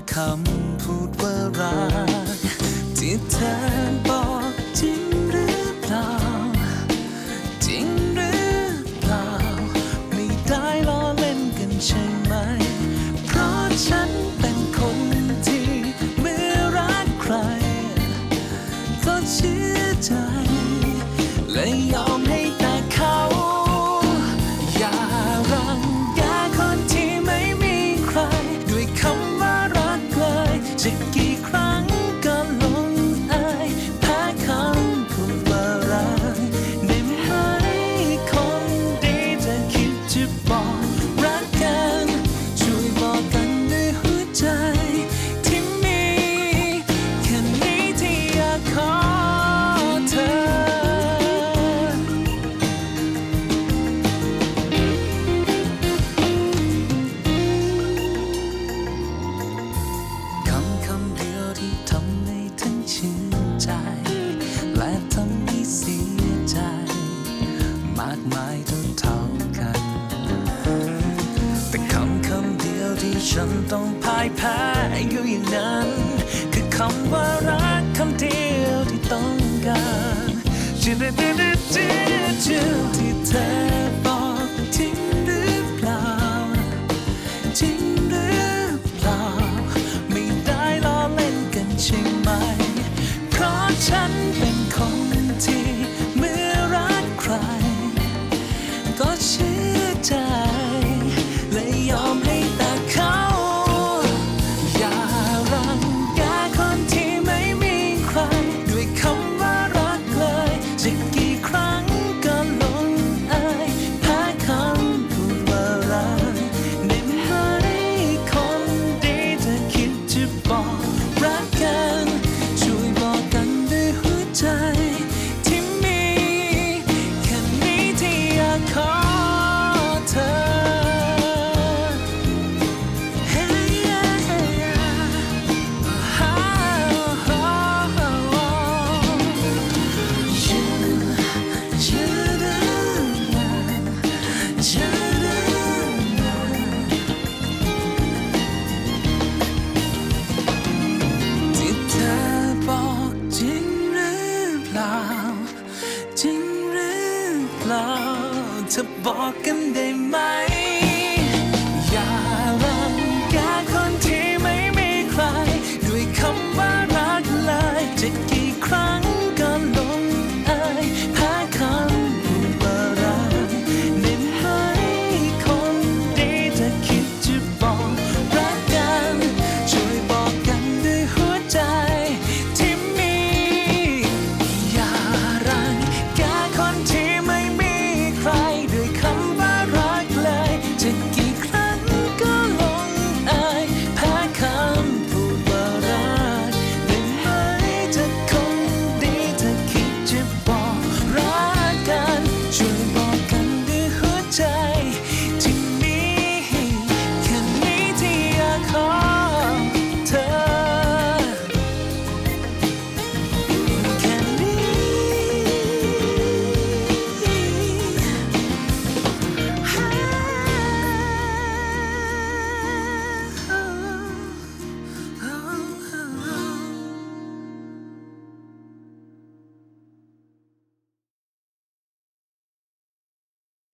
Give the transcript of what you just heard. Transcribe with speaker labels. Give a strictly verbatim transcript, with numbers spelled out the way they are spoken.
Speaker 1: คำพูดว่ารักที่เธอบอกจริงหรือเปล่าจริงหรือเปล่าไม่ได้ล้อเล่นกันใช่ไหมเพราะฉันเป็นคนที่เมื่อรักใครก็เชื่อใจและยอมให้แต่เขาอย่ารังแกคนที่ไม่มีใครด้วยคำว่ารักเลยจะกี่ครั้งก็ลงเอ่ยแพ้คำพูดว่ารักได้ไหมคนดีจะคิดจะบอกรักกันช่วยบอกกันด้วยหัวใจที่มีแค่นี้ที่อยากขอเธอที่ทำให้ทั้งชื่นใจและทำให้เสียใจมากมายเท่าเท่ากันแต่คำคำเดียวที่ฉันต้องพ่ายแพ้อยู่อย่างนั้นคือคำว่ารักคำเดียวที่ต้องการชื่อเดือดเจือจือที่เธอบอกจริงหรือเปล่าจริงหรือเปล่าไม่ได้ล้อเล่นกันใช่ไหมเพราะฉันเป็นคนที่เมื่อรักใครก็เชื่อใจและยอมให้แต่เขาอย่ารังแกคนที่ไม่มีใครด้วยคำว่ารักเลยจะกี่ครั้งก็ลงเอ่ยแพ้คำพูดว่ารักได้ไหมคนดีจะคิดจะบอกรักกันช่วยบอกกันด้วยหัวใจที่มีแค่นี้ที่อยากขอเธอจริงหรือเปล่าเธอบอกกันได้ไหม